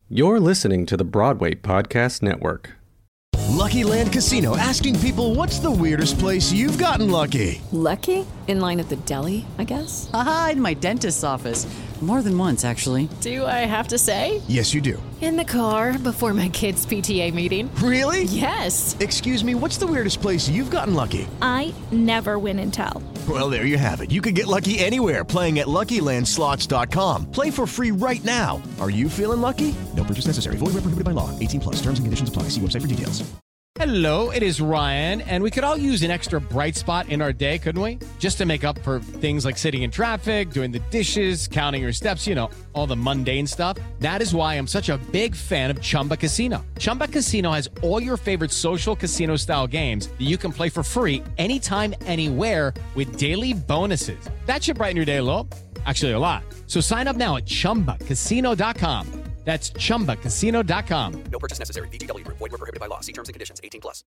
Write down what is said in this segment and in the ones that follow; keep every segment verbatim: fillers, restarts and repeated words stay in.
You're listening to the Broadway Podcast Network. Lucky Land Casino, asking people, what's the weirdest place you've gotten lucky? Lucky? In line at the deli, I guess? Aha, in my dentist's office. More than once, actually. Do I have to say? Yes, you do. In the car before my kids' P T A meeting. Really? Yes. Excuse me, what's the weirdest place you've gotten lucky? I never win and tell. Well, there you have it. You can get lucky anywhere, playing at Lucky Land Slots dot com. Play for free right now. Are you feeling lucky? No purchase necessary. Void where prohibited by law. eighteen plus. Terms and conditions apply. See website for details. Hello, it is Ryan, and we could all use an extra bright spot in our day, couldn't we? Just to make up for things like sitting in traffic, doing the dishes, counting your steps, you know, all the mundane stuff. That is why I'm such a big fan of Chumba Casino. Chumba Casino has all your favorite social casino-style games that you can play for free anytime, anywhere with daily bonuses. That should brighten your day a little. Actually, a lot. So sign up now at chumba casino dot com. That's chumba casino dot com. No purchase necessary. V G W Group. Void where prohibited by law. See terms and conditions. eighteen plus.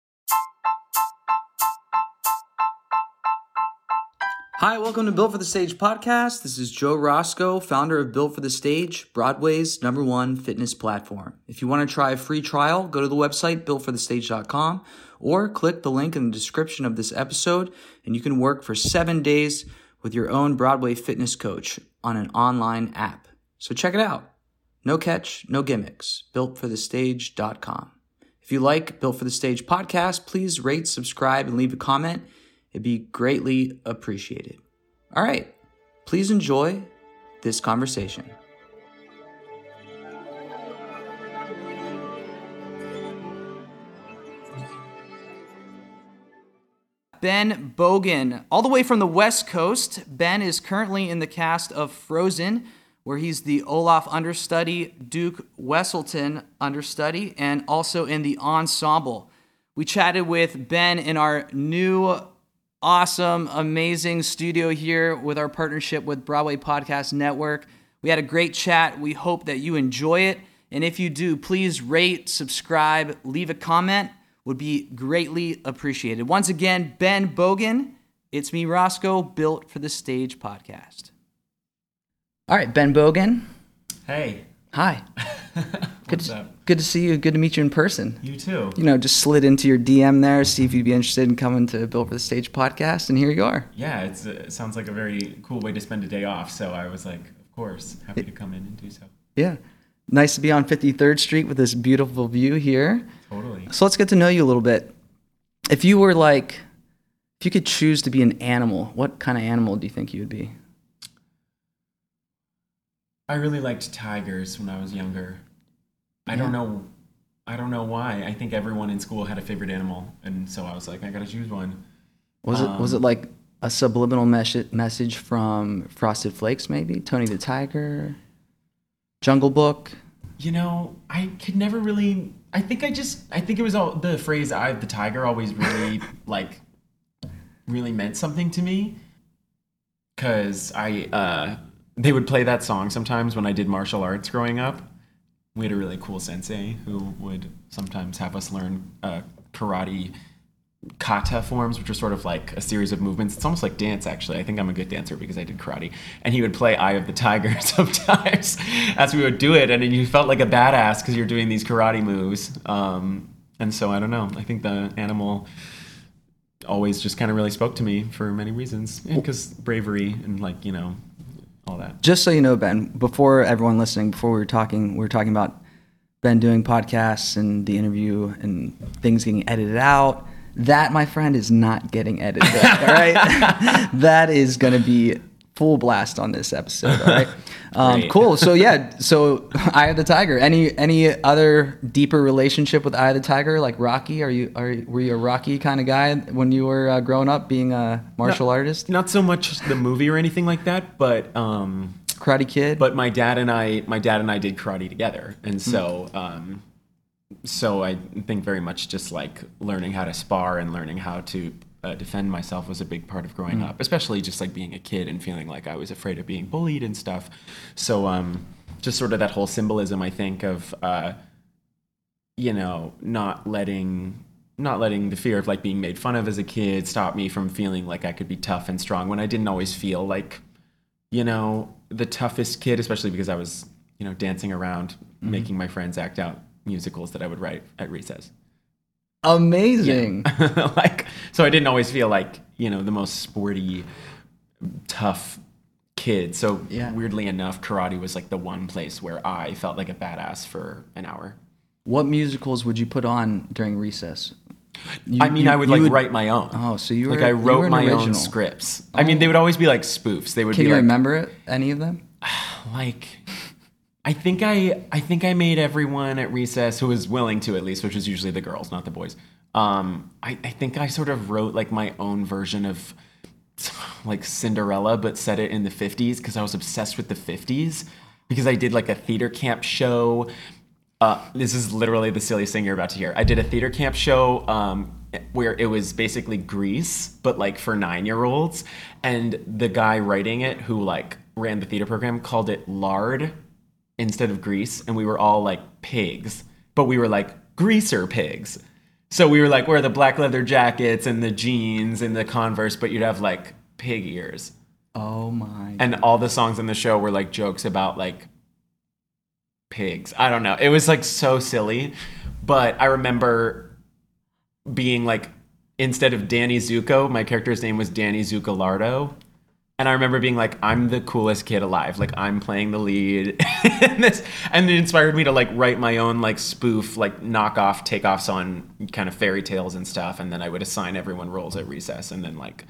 Hi, welcome to Built for the Stage podcast. This is Joe Roscoe, founder of Built for the Stage, Broadway's number one fitness platform. If you want to try a free trial, go to the website built for the stage dot com or click the link in the description of this episode, and you can work for seven days with your own Broadway fitness coach on an online app. So check it out. No catch, no gimmicks. built for the stage dot com. If you like Built for the Stage podcast, please rate, subscribe, and leave a comment. It'd be greatly appreciated. All right, please enjoy this conversation. Ben Bogan, all the way from the West Coast. Ben is currently in the cast of Frozen, where he's the Olaf understudy, Duke Wesselton understudy, and also in the ensemble. We chatted with Ben in our new, awesome, amazing studio here with our partnership with Broadway Podcast Network. We had a great chat. We hope that you enjoy it. And if you do, please rate, subscribe, leave a comment. Would be greatly appreciated. Once again, Ben Bogan. It's me, Roscoe, Built for the Stage podcast. All right, Ben Bogan. Hey. Hi. good, What's to, up? Good to see you. Good to meet you in person. You too. You know, just slid into your D M there, see if you'd be interested in coming to Built for the Stage podcast, and here you are. Yeah, it's, it sounds like a very cool way to spend a day off, so I was like, of course, happy to come in and do so. Yeah. Nice to be on fifty-third Street with this beautiful view here. Totally. So let's get to know you a little bit. If you were like, if you could choose to be an animal, what kind of animal do you think you would be? I really liked tigers when I was younger. I Yeah. don't know I don't know why. I think everyone in school had a favorite animal, and so I was like, I gotta choose one. Was it Um, was it like a subliminal mes- message from Frosted Flakes, maybe? Tony the Tiger? Jungle Book? You know, I could never really I think I just I think it was all the phrase "Eye of the Tiger" always really like really meant something to me, because I uh they would play that song sometimes when I did martial arts growing up. We had a really cool sensei who would sometimes have us learn uh, karate kata forms, which are sort of like a series of movements. It's almost like dance, actually. I think I'm a good dancer because I did karate. And he would play Eye of the Tiger sometimes as we would do it. And then you felt like a badass because you're doing these karate moves. Um, and so, I don't know. I think the animal always just kind of really spoke to me for many reasons. Because bravery and, like, you know, all that. Just so you know, Ben, before everyone listening, before we were talking, we were talking about Ben doing podcasts and the interview and things getting edited out. That, my friend, is not getting edited, all right? That is going to be full blast on this episode, all right? Um, cool. So, yeah, so Eye of the Tiger. Any any other deeper relationship with Eye of the Tiger, like Rocky? Are you are were you a Rocky kind of guy when you were uh, growing up, being a martial not, artist? Not so much the movie or anything like that, but um, Karate Kid. But my dad and I, my dad and I did karate together, and so. Mm. Um, So I think very much just like learning how to spar and learning how to uh, defend myself was a big part of growing mm. up, especially just like being a kid and feeling like I was afraid of being bullied and stuff. So um, just sort of that whole symbolism, I think, of, uh, you know, not letting not letting the fear of like being made fun of as a kid stop me from feeling like I could be tough and strong when I didn't always feel like, you know, the toughest kid, especially because I was, you know, dancing around mm-hmm. making my friends act out musicals that I would write at recess. Amazing. Yeah. Like, so I didn't always feel like, you know, the most sporty, tough kid. So yeah. weirdly enough, karate was like the one place where I felt like a badass for an hour. What musicals would you put on during recess? You, I mean, you, I would like would, write my own. Oh, so you were like I wrote you were my original. own scripts. Oh. I mean, they would always be like spoofs. They would Can be you like, remember it? Any of them? Like, I think I I think I made everyone at recess who was willing to, at least, which was usually the girls, not the boys. Um, I, I think I sort of wrote like my own version of like Cinderella, but set it in the fifties because I was obsessed with the fifties because I did like a theater camp show. Uh, this is literally the silliest thing you're about to hear. I did a theater camp show um, where it was basically Grease, but like for nine-year-olds. And the guy writing it, who like ran the theater program, called it Lard instead of Grease. And we were all like pigs, but we were like greaser pigs. So we were like, wear the black leather jackets and the jeans and the Converse, but you'd have like pig ears. Oh my. And all the songs in the show were like jokes about like pigs. I don't know. It was like so silly, but I remember being like, instead of Danny Zuko, my character's name was Danny Zuccolardo. And I remember being like, I'm the coolest kid alive. Like I'm playing the lead in this. And it inspired me to like write my own like spoof, like knockoff takeoffs on kind of fairy tales and stuff. And then I would assign everyone roles at recess and then like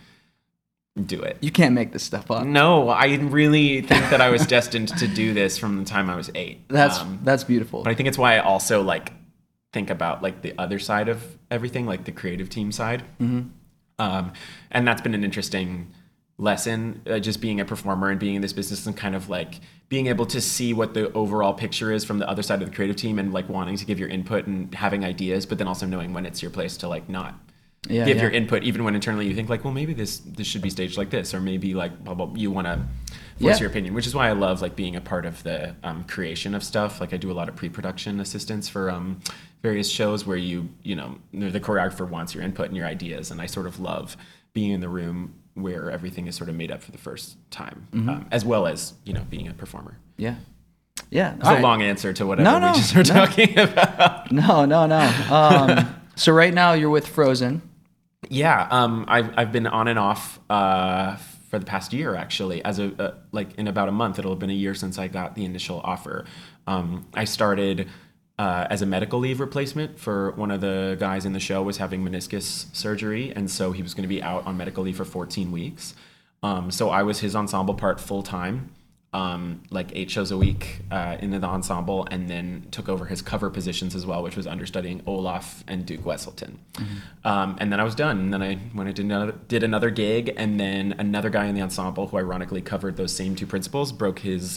do it. You can't make this stuff up. No, I really think that I was destined to do this from the time I was eight. That's um, that's beautiful. But I think it's why I also like think about like the other side of everything, like the creative team side. Mm-hmm. Um, and that's been an interesting lesson, uh, just being a performer and being in this business and kind of like being able to see what the overall picture is from the other side of the creative team and like wanting to give your input and having ideas, but then also knowing when it's your place to like not yeah, give yeah. your input, even when internally you think like, well, maybe this this should be staged like this, or maybe like blah, blah, you want to voice yeah. your opinion, which is why I love like being a part of the um, creation of stuff. Like I do a lot of pre-production assistance for um, various shows where you you know the choreographer wants your input and your ideas, and I sort of love being in the room where everything is sort of made up for the first time, mm-hmm. um, as well as you know being a performer. Yeah, yeah. It's a right. long answer to whatever no, no, we just were no. talking about. No, no, no. Um, so right now you're with Frozen. Yeah, um, I've I've been on and off uh, for the past year actually. As a uh, like in about a month, it'll have been a year since I got the initial offer. Um, I started uh, as a medical leave replacement for one of the guys in the show was having meniscus surgery, and so he was going to be out on medical leave for fourteen weeks. Um, so I was his ensemble part full time. Um, like eight shows a week uh, in the ensemble, and then took over his cover positions as well, which was understudying Olaf and Duke Wesselton. Mm-hmm. Um, and then I was done. And then I went and did another, did another gig, and then another guy in the ensemble who ironically covered those same two principals broke his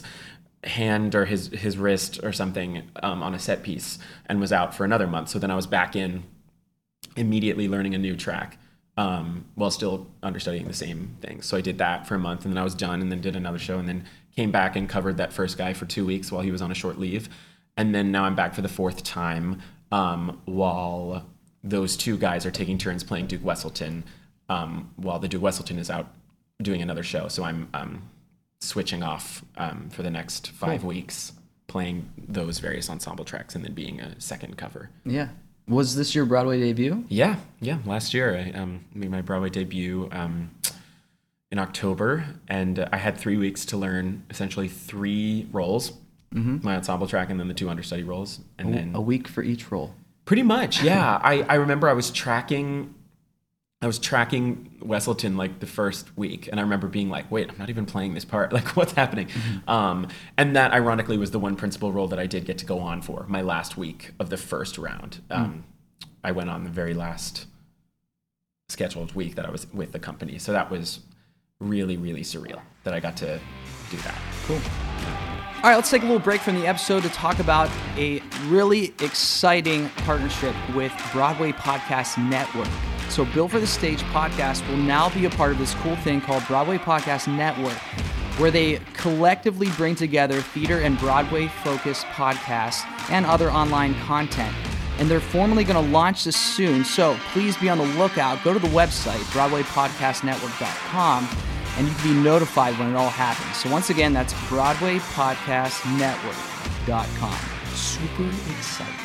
hand or his his wrist or something um, on a set piece and was out for another month. So then I was back in immediately learning a new track. Um, while still understudying the same thing. So I did that for a month, and then I was done, and then did another show, and then came back and covered that first guy for two weeks while he was on a short leave. And then now I'm back for the fourth time um, while those two guys are taking turns playing Duke Wesselton um, while the Duke Wesselton is out doing another show. So I'm um, switching off um, for the next five cool. weeks, playing those various ensemble tracks and then being a second cover. Yeah. Was this your Broadway debut? Yeah, yeah. Last year I um, made my Broadway debut um, in October, and uh, I had three weeks to learn essentially three roles, mm-hmm. my ensemble track and then the two understudy roles. And a, then a week for each role. Pretty much, yeah. I, I remember I was tracking I was tracking Wesselton like the first week, and I remember being like, wait, I'm not even playing this part. Like, what's happening? Mm-hmm. Um, and that, ironically, was the one principal role that I did get to go on for my last week of the first round. Um, mm. I went on the very last scheduled week that I was with the company. So that was really, really surreal that I got to do that. Cool. All right, let's take a little break from the episode to talk about a really exciting partnership with Broadway Podcast Network. So Built for the Stage podcast will now be a part of this cool thing called Broadway Podcast Network, where they collectively bring together theater and Broadway-focused podcasts and other online content. And they're formally going to launch this soon, so please be on the lookout. Go to the website, broadway podcast network dot com, and you can be notified when it all happens. So once again, that's broadway podcast network dot com. super excited.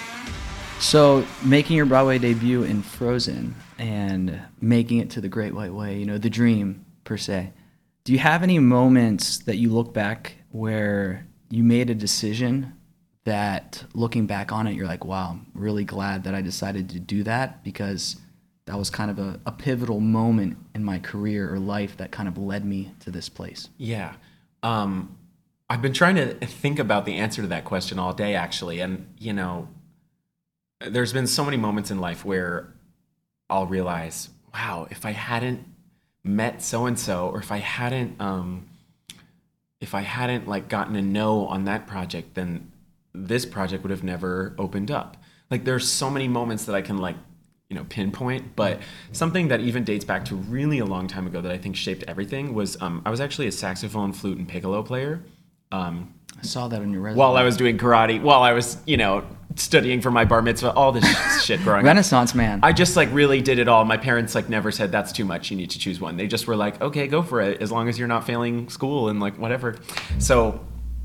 So, making your Broadway debut in Frozen and making it to the Great White Way, you know, the dream per se. Do you have any moments that you look back where you made a decision that, looking back on it, you're like, wow, I'm really glad that I decided to do that, because that was kind of a, a pivotal moment in my career or life that kind of led me to this place? Yeah. Um, I've been trying to think about the answer to that question all day, actually. And, you know, there's been so many moments in life where I'll realize, wow, if I hadn't met so-and-so, or if I hadn't, um, if I hadn't like gotten a no on that project, then this project would have never opened up. Like, there's so many moments that I can like, you know, pinpoint, but something that even dates back to really a long time ago that I think shaped everything was, um, I was actually a saxophone, flute, and piccolo player. Um, I saw that on your resume. While I was doing karate, while I was, you know, studying for my bar mitzvah, all this shit growing Renaissance up. man. I just like really did it all. My parents like never said that's too much, you need to choose one. They just were like, okay, go for it, as long as you're not failing school and like whatever. So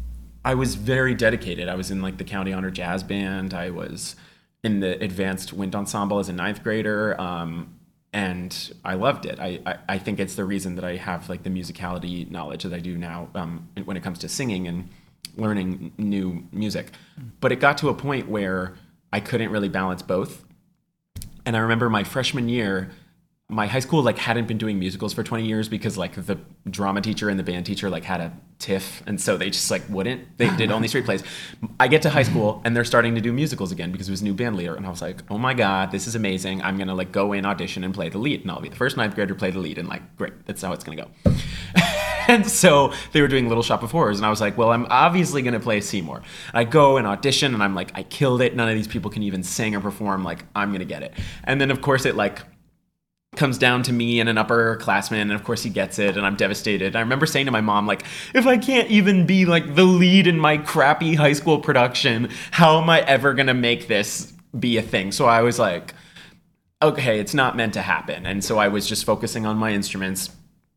I was very dedicated. I was in like the county honor jazz band. I was in the advanced wind ensemble as a ninth grader. Um, and I loved it. I, I, I think it's the reason that I have like the musicality knowledge that I do now um, when it comes to singing and learning new music. But it got to a point where I couldn't really balance both. And I remember my freshman year, my high school like hadn't been doing musicals for twenty years because like the drama teacher and the band teacher like had a tiff, and so they just like wouldn't. They did only straight plays. I get to high school and they're starting to do musicals again because it was a new band leader, and I was like, oh my god, this is amazing. I'm gonna like go in, audition, and play the lead, and I'll be the first ninth grader to play the lead, and like great, that's how it's gonna go. And so they were doing Little Shop of Horrors, and I was like, well, I'm obviously going to play Seymour. I go and audition, and I'm like, I killed it. None of these people can even sing or perform. Like, I'm going to get it. And then, of course, it like comes down to me and an upperclassman, and of course he gets it, and I'm devastated. I remember saying to my mom, like, if I can't even be like the lead in my crappy high school production, how am I ever going to make this be a thing? So I was like, okay, it's not meant to happen. And so I was just focusing on my instruments.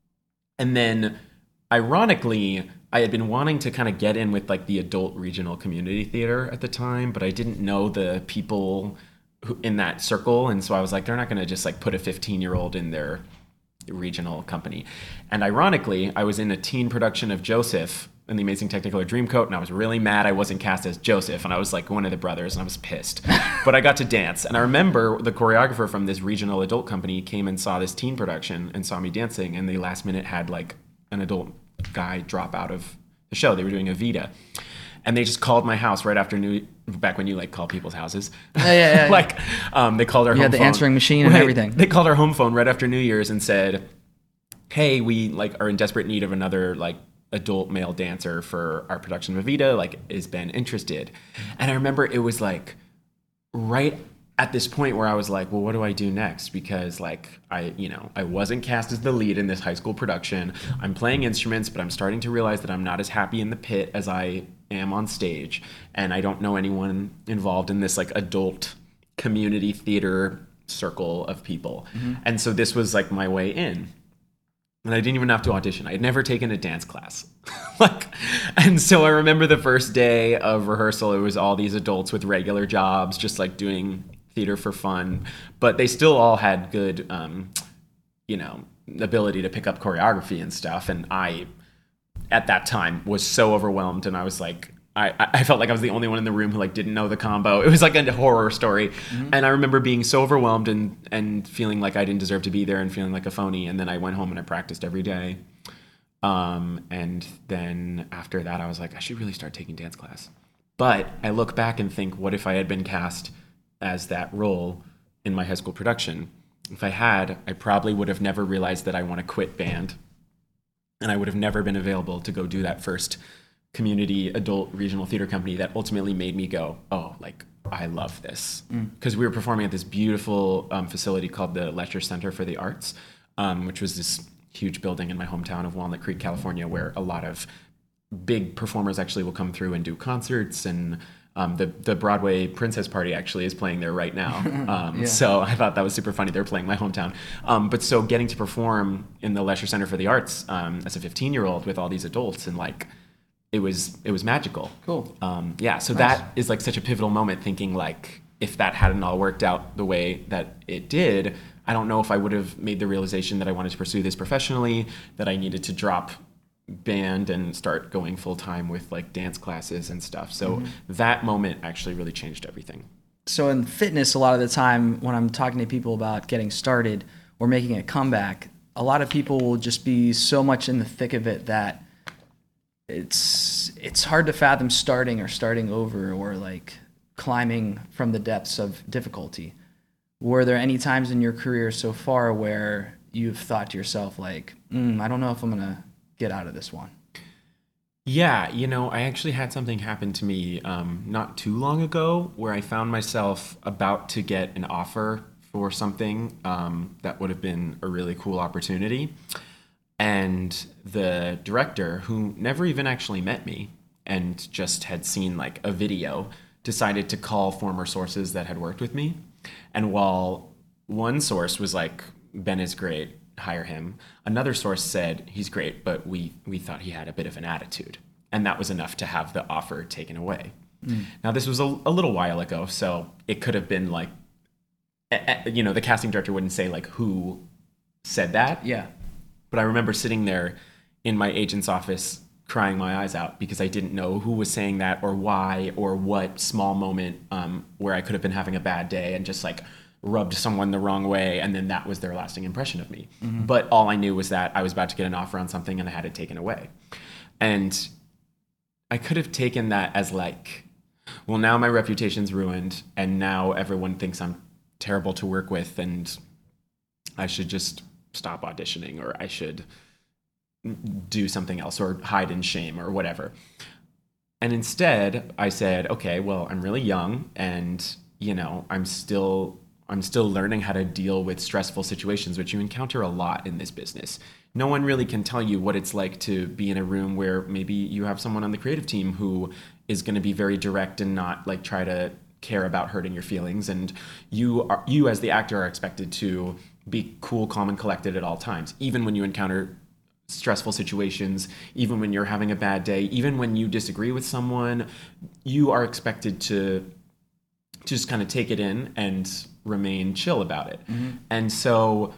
And then ironically, I had been wanting to kind of get in with like the adult regional community theater at the time, but I didn't know the people who, in that circle. And so I was like, they're not going to just like put a fifteen year old in their regional company. And ironically, I was in a teen production of Joseph in The Amazing Technicolor Dreamcoat, and I was really mad I wasn't cast as Joseph, and I was like one of the brothers, and I was pissed. But I got to dance, and I remember the choreographer from this regional adult company came and saw this teen production and saw me dancing, and they last minute had like an adult guy drop out of the show. They were doing Evita, and they just called my house right after New back when you like call people's houses. Yeah, yeah, yeah. Like um, they called our you home had the phone. answering machine and Right. everything. They called our home phone right after New Year's and said, hey, we like are in desperate need of another like adult male dancer for our production of Evita, like is Ben interested? And I remember it was like right at this point where I was like, well, what do I do next? Because like I, you know, I wasn't cast as the lead in this high school production. I'm playing instruments, but I'm starting to realize that I'm not as happy in the pit as I am on stage. And I don't know anyone involved in this like adult community theater circle of people. Mm-hmm. And so this was like my way in. And I didn't even have to audition. I had never taken a dance class. like, and so I remember the first day of rehearsal, it was all these adults with regular jobs, just like doing theater for fun. But they still all had good, um, you know, ability to pick up choreography and stuff. And I, at that time, was so overwhelmed. And I was like, I, I felt like I was the only one in the room who like didn't know the combo. It was like a horror story. Mm-hmm. And I remember being so overwhelmed and, and feeling like I didn't deserve to be there and feeling like a phony. And then I went home and I practiced every day. Um, and then after that, I was like, I should really start taking dance class. But I look back and think, what if I had been cast as that role in my high school production? If I had, I probably would have never realized that I want to quit band. And I would have never been available to go do that first community adult regional theater company that ultimately made me go, oh, like, I love this. Because mm. we were performing at this beautiful um, facility called the Lesher Center for the Arts, um, which was this huge building in my hometown of Walnut Creek, California, where a lot of big performers actually will come through and do concerts. And um, the, the Broadway Princess Party actually is playing there right now. Um, yeah. So I thought that was super funny. They're playing my hometown. Um, but so getting to perform in the Lesher Center for the Arts um, as a fifteen-year-old with all these adults and like, it was it was magical. Cool. Um, yeah. So Nice. that is like such a pivotal moment. Thinking like, if that hadn't all worked out the way that it did, I don't know if I would have made the realization that I wanted to pursue this professionally, that I needed to drop band and start going full time with like dance classes and stuff. So Mhm. that moment actually really changed everything. So in fitness, a lot of the time when I'm talking to people about getting started or making a comeback, a lot of people will just be so much in the thick of it that it's it's hard to fathom starting or starting over or like climbing from the depths of difficulty. Were there any times in your career so far where you've thought to yourself like, mm, I don't know if I'm gonna get out of this one? Yeah, you know, I actually had something happen to me um, not too long ago where I found myself about to get an offer for something um, that would have been a really cool opportunity. And the director, who never even actually met me and just had seen like a video, decided to call former sources that had worked with me. And while one source was like, Ben is great, hire him, another source said, he's great, but we, we thought he had a bit of an attitude. And that was enough to have the offer taken away. Mm. Now, this was a, a little while ago, so it could have been like, you know, the casting director wouldn't say like who said that. Yeah. But I remember sitting there in my agent's office crying my eyes out because I didn't know who was saying that or why or what small moment um, where I could have been having a bad day and just like rubbed someone the wrong way, and then that was their lasting impression of me. Mm-hmm. But all I knew was that I was about to get an offer on something and I had it taken away. And I could have taken that as like, well, now my reputation's ruined and now everyone thinks I'm terrible to work with and I should just stop auditioning, or I should do something else, or hide in shame, or whatever. And instead I said, okay, well, I'm really young and, you know, I'm still I'm still learning how to deal with stressful situations, which you encounter a lot in this business. No one really can tell you what it's like to be in a room where maybe you have someone on the creative team who is going to be very direct and not like try to care about hurting your feelings. And you are, you as the actor are expected to be cool, calm, and collected at all times, even when you encounter stressful situations, even when you're having a bad day, even when you disagree with someone, you are expected to just kind of take it in and remain chill about it. Mm-hmm. And so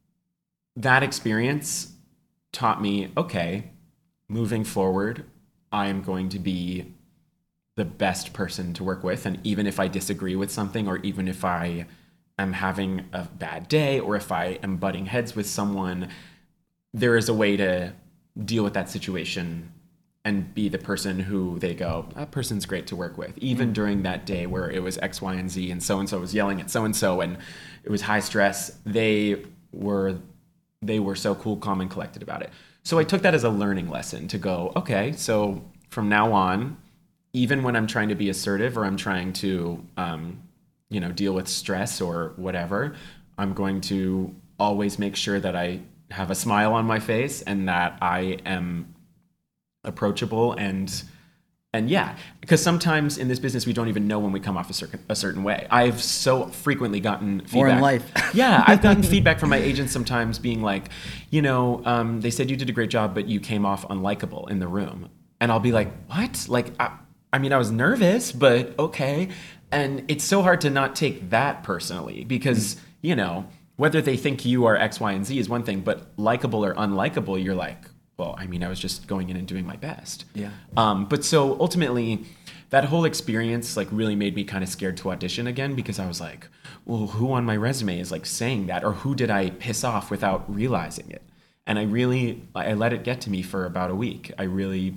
that experience taught me, okay, moving forward, I am going to be the best person to work with. And even if I disagree with something, or even if I am having a bad day, or if I am butting heads with someone, there is a way to deal with that situation and be the person who they go, that person's great to work with. Even mm-hmm. during that day where it was X, Y, and Z, and so-and-so was yelling at so-and-so, and it was high stress, they were they were so cool, calm, and collected about it. So I took that as a learning lesson to go, okay, so from now on, even when I'm trying to be assertive or I'm trying to, um, you know, deal with stress or whatever, I'm going to always make sure that I have a smile on my face and that I am approachable and and yeah, because sometimes in this business we don't even know when we come off a certain a certain way. I've so frequently gotten feedback. Or in life. Yeah, I've gotten feedback from my agents sometimes being like, you know, um, they said you did a great job, but you came off unlikable in the room. And I'll be like, what? Like, I, I mean, I was nervous, but okay. And it's so hard to not take that personally because, you know, whether they think you are X, Y, and Z is one thing, but likable or unlikable, you're like, well, I mean, I was just going in and doing my best. Yeah. Um, but so ultimately, that whole experience like really made me kind of scared to audition again because I was like, well, who on my resume is like saying that, or who did I piss off without realizing it? And I really, I let it get to me for about a week. I really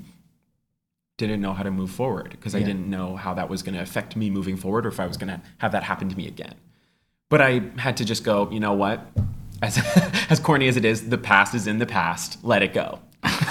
didn't know how to move forward because yeah. I didn't know how that was going to affect me moving forward, or if I was going to have that happen to me again. But I had to just go, you know what? As as corny as it is, the past is in the past. Let it go.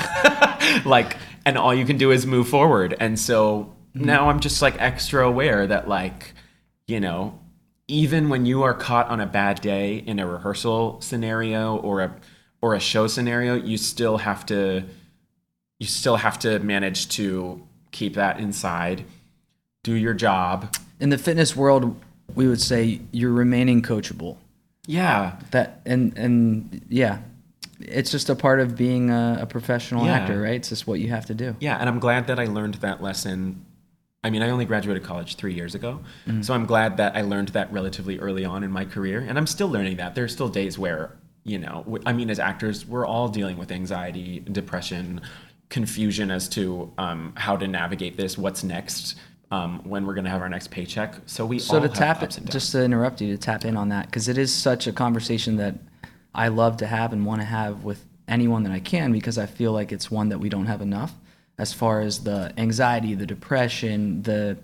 Like, and all you can do is move forward. And so mm-hmm. now I'm just like extra aware that, like, you know, even when you are caught on a bad day in a rehearsal scenario or a or a show scenario, you still have to you still have to manage to keep that inside, do your job. In the fitness world, we would say you're remaining coachable. Yeah. That and and yeah. it's just a part of being a, a professional Yeah. actor, right? It's just what you have to do. Yeah, and I'm glad that I learned that lesson. I mean, I only graduated college three years ago, Mhm. so I'm glad that I learned that relatively early on in my career, and I'm still learning that. There are still days where, you know, w- I mean, as actors, we're all dealing with anxiety, depression, confusion as to um, how to navigate this, what's next, um, when we're going to have our next paycheck. So we So all to have tap ups it, and downs. just to interrupt you, to tap in on that, because it is such a conversation that I love to have and want to have with anyone that I can, because I feel like it's one that we don't have enough, as far as the anxiety, the depression, the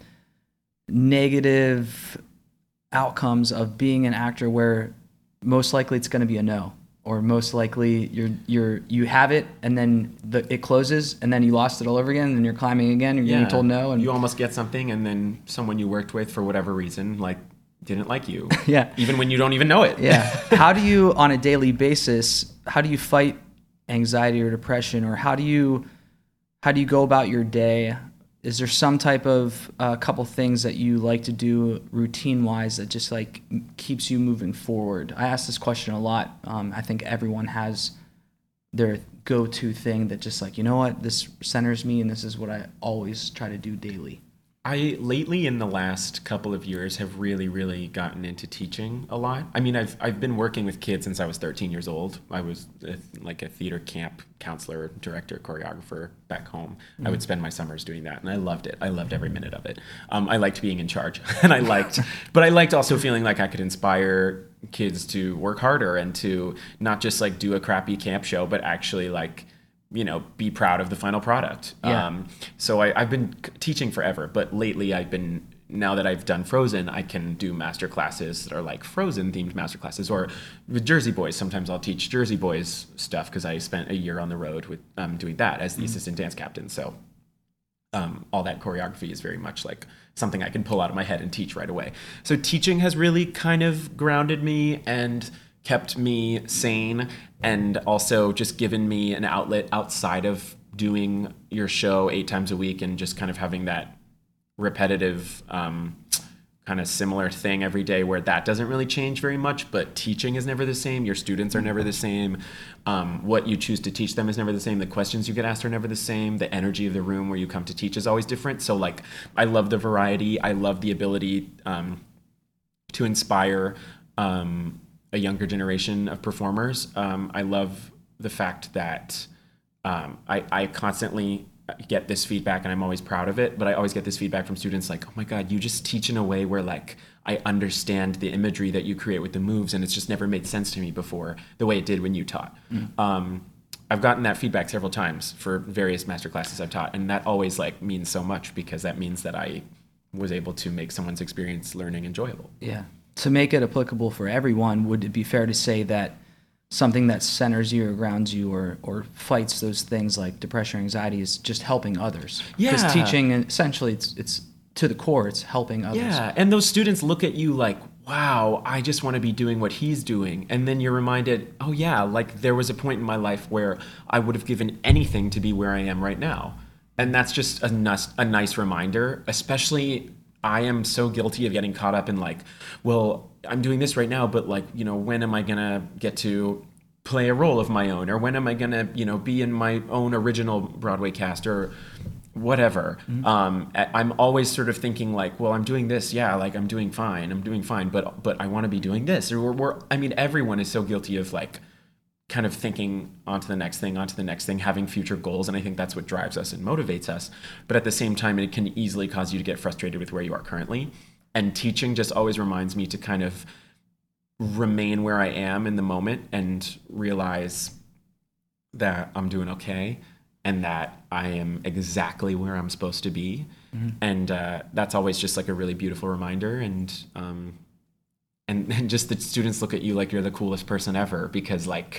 negative outcomes of being an actor, where most likely it's going to be a no, or most likely you're you're you have it and then the, it closes and then you lost it all over again and then you're climbing again and you're getting told no, and you almost get something, and then someone you worked with for whatever reason, like, didn't like you. Yeah. Even when you don't even know it. Yeah. How do you, on a daily basis, how do you fight anxiety or depression, or how do you, how do you go about your day? Is there some type of a uh, couple things that you like to do routine wise that just like keeps you moving forward? I ask this question a lot. Um, I think everyone has their go-to thing that just like, you know what, this centers me and this is what I always try to do daily. I lately in the last couple of years have really, really gotten into teaching a lot. I mean, I've I've been working with kids since I was thirteen years old. I was a, like a theater camp counselor, director, choreographer back home. Mhm. I would spend my summers doing that, and I loved it. I loved every minute of it. Um, I liked being in charge, and I liked, but I liked also feeling like I could inspire kids to work harder and to not just like do a crappy camp show, but actually like, you know, be proud of the final product. Yeah. Um, so I, I've been c- teaching forever, but lately I've been, now that I've done Frozen, I can do master classes that are like Frozen themed master classes, or with Jersey Boys. Sometimes I'll teach Jersey Boys stuff because I spent a year on the road with um, doing that as the Mhm. assistant dance captain. So um, all that choreography is very much like something I can pull out of my head and teach right away. So teaching has really kind of grounded me and kept me sane, and also just given me an outlet outside of doing your show eight times a week and just kind of having that repetitive um, kind of similar thing every day, where that doesn't really change very much, but teaching is never the same. Your students are never the same. Um, what you choose to teach them is never the same. The questions you get asked are never the same. The energy of the room where you come to teach is always different. So like, I love the variety. I love the ability um, to inspire um, a younger generation of performers. Um, I love the fact that um, I, I constantly get this feedback, and I'm always proud of it, but I always get this feedback from students like, oh my God, you just teach in a way where like I understand the imagery that you create with the moves, and it's just never made sense to me before the way it did when you taught. Mm. Um, I've gotten that feedback several times for various master classes I've taught, and that always like means so much, because that means that I was able to make someone's experience learning enjoyable. Yeah. To make it applicable for everyone, would it be fair to say that something that centers you or grounds you or, or fights those things like depression or anxiety is just helping others? Because Yeah. teaching, essentially, it's it's to the core, it's helping others. Yeah, and those students look at you like, wow, I just want to be doing what he's doing. And then you're reminded, oh yeah, like there was a point in my life where I would have given anything to be where I am right now. And that's just a nice, a nice reminder, especially I am so guilty of getting caught up in like, well, I'm doing this right now, but like, you know, when am I gonna get to play a role of my own? Or when am I gonna, you know, be in my own original Broadway cast or whatever? Mm-hmm. Um, I- I'm always sort of thinking like, well, I'm doing this. Yeah, like I'm doing fine. I'm doing fine, but, but I want to be doing this. Or we're, we're, I mean, everyone is so guilty of like, kind of thinking onto the next thing, onto the next thing, having future goals. And I think that's what drives us and motivates us. But at the same time, it can easily cause you to get frustrated with where you are currently. And teaching just always reminds me to kind of remain where I am in the moment and realize that I'm doing okay and that I am exactly where I'm supposed to be. Mm-hmm. And uh, that's always just like a really beautiful reminder. And, um, and and just the students look at you like you're the coolest person ever, because like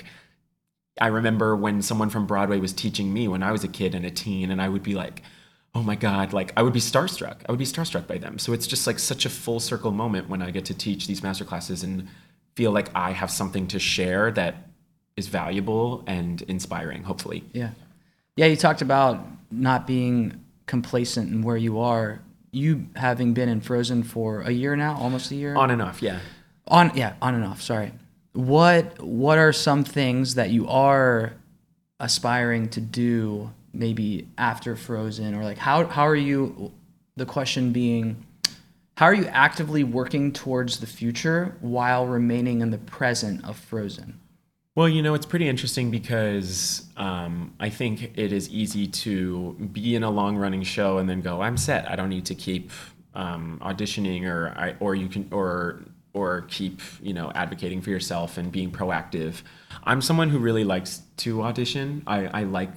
I remember when someone from Broadway was teaching me when I was a kid and a teen, and I would be like, oh my God, like I would be starstruck. I would be starstruck by them. So it's just like such a full circle moment when I get to teach these master classes and feel like I have something to share that is valuable and inspiring, hopefully. Yeah. Yeah, you talked about not being complacent in where you are. You having been in Frozen for a year now, almost a year? On and off, yeah. On yeah, on and off, sorry. what what are some things that you are aspiring to do maybe after Frozen, or like how how are you, the question being, how are you actively working towards the future while remaining in the present of Frozen? Well, you know, it's pretty interesting because um, I think it is easy to be in a long-running show and then go, I'm set. I don't need to keep um, auditioning, or I, or you can, or or keep, you know, advocating for yourself and being proactive. I'm someone who really likes to audition. I, I like,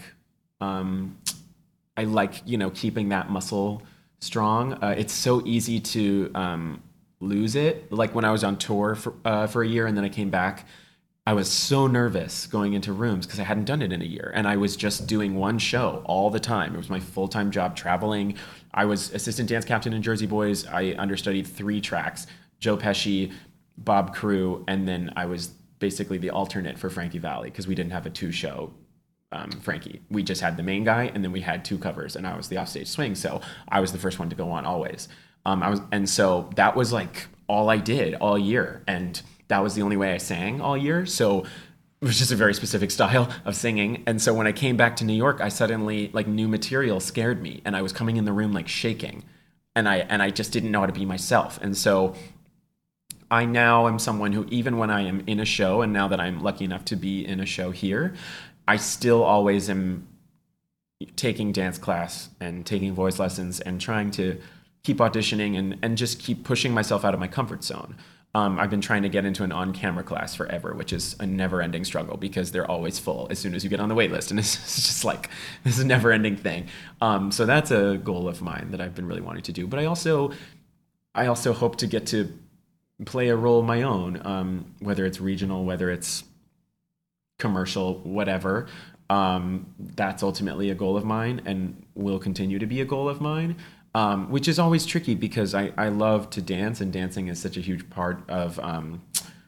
um, I like, you know, keeping that muscle strong. Uh, it's so easy to um, lose it. Like when I was on tour for uh, for a year and then I came back, I was so nervous going into rooms because I hadn't done it in a year. And I was just doing one show all the time. It was my full-time job traveling. I was assistant dance captain in Jersey Boys. I understudied three tracks, Joe Pesci, Bob Crew, and then I was basically the alternate for Frankie Valli because we didn't have a two-show um, Frankie. We just had the main guy, and then we had two covers, and I was the offstage swing. So I was the first one to go on always. Um, I was, and so that was like all I did all year. And that was the only way I sang all year. So it was just a very specific style of singing. And so when I came back to New York, I suddenly, like, new material scared me. And I was coming in the room like shaking. And I and I just didn't know how to be myself. And so I now am someone who, even when I am in a show, and now that I'm lucky enough to be in a show here, I still always am taking dance class and taking voice lessons and trying to keep auditioning and, and just keep pushing myself out of my comfort zone. Um, I've been trying to get into an on-camera class forever, which is a never-ending struggle because they're always full as soon as you get on the wait list. And it's, it's just like, this is a never-ending thing. Um, so that's a goal of mine that I've been really wanting to do. But I also, I also hope to get to play a role of my own, um, whether it's regional, whether it's commercial, whatever. Um, that's ultimately a goal of mine and will continue to be a goal of mine. Um, which is always tricky because I, I love to dance, and dancing is such a huge part of um,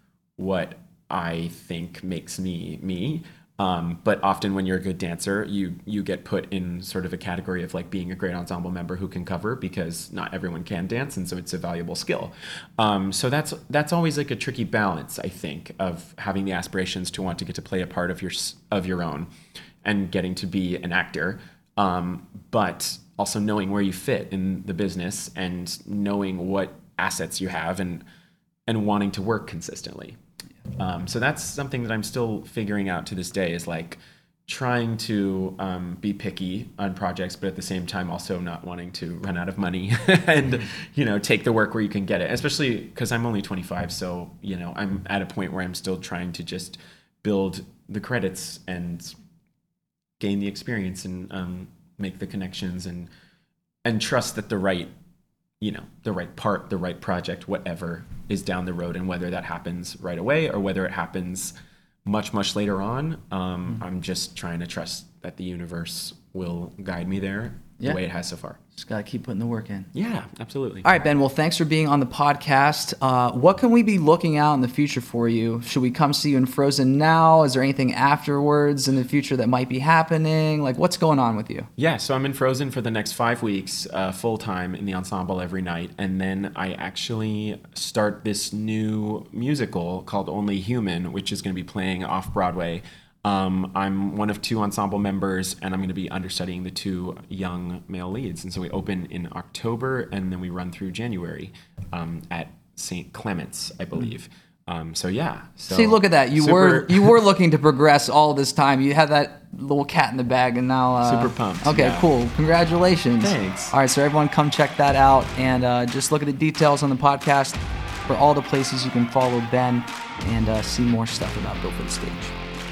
what I think makes me me. Um, but often when you're a good dancer, you you get put in sort of a category of like being a great ensemble member who can cover, because not everyone can dance, and so it's a valuable skill. Um, so that's that's always like a tricky balance, I think, of having the aspirations to want to get to play a part of your of your own, and getting to be an actor, um, but also knowing where you fit in the business and knowing what assets you have and and wanting to work consistently. Um, so that's something that I'm still figuring out to this day, is like trying to um, be picky on projects, but at the same time also not wanting to run out of money and, you know, take the work where you can get it, especially because I'm only twenty-five. So, you know, I'm at a point where I'm still trying to just build the credits and gain the experience and um, make the connections and and trust that the right, you know, the right part, the right project, whatever is down the road, and whether that happens right away or whether it happens much, much later on, um, mm-hmm. I'm just trying to trust that the universe will guide me there yeah. the way it has so far. Just got to keep putting the work in. Yeah, absolutely. All right, Ben, well, thanks for being on the podcast. Uh, what can we be looking out in the future for you? Should we come see you in Frozen now? Is there anything afterwards in the future that might be happening? Like, what's going on with you? Yeah, so I'm in Frozen for the next five weeks, uh, full-time in the ensemble every night. And then I actually start this new musical called Only Human, which is going to be playing off-Broadway. Um, I'm one of two ensemble members, and I'm going to be understudying the two young male leads. And so we open in October, and then we run through January um, at Saint Clement's, I believe. Um, so yeah. So See, look at that. You super, were you were looking to progress all this time. You had that little cat in the bag, and now uh, super pumped. Okay, yeah. cool. Congratulations. Thanks. All right, so everyone, come check that out, and uh, just look at the details on the podcast for all the places you can follow Ben and uh, see more stuff about Built for the Stage.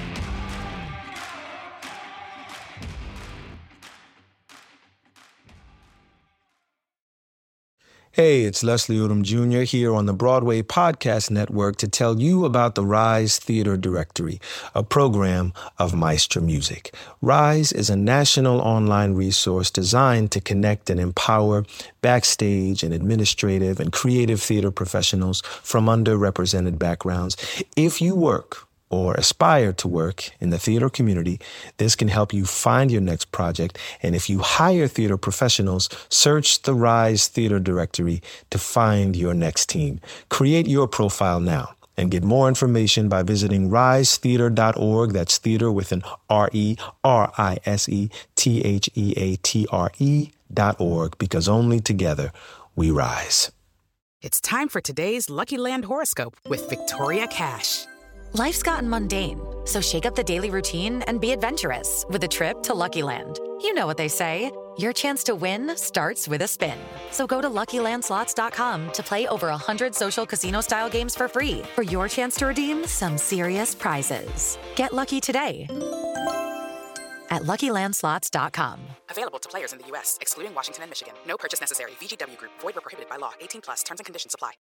Hey, it's Leslie Odom Junior here on the Broadway Podcast Network to tell you about the Rise Theater Directory, a program of Maestro Music. Rise is a national online resource designed to connect and empower backstage and administrative and creative theater professionals from underrepresented backgrounds. If you work or aspire to work in the theater community, this can help you find your next project. And if you hire theater professionals, search the Rise Theater Directory to find your next team. Create your profile now And get more information by visiting rise theater dot org. That's theater with an R E R I S E T H E A T R E dot org, because only together we rise. It's time for today's Lucky Land horoscope with Victoria Cash. Life's gotten mundane, so shake up the daily routine and be adventurous with a trip to Lucky Land. You know what they say, your chance to win starts with a spin. So go to lucky land slots dot com to play over one hundred social casino-style games for free for your chance to redeem some serious prizes. Get lucky today at lucky land slots dot com. Available to players in the U S, excluding Washington and Michigan. No purchase necessary. V G W Group. Void where prohibited by law. eighteen plus. Terms and conditions apply.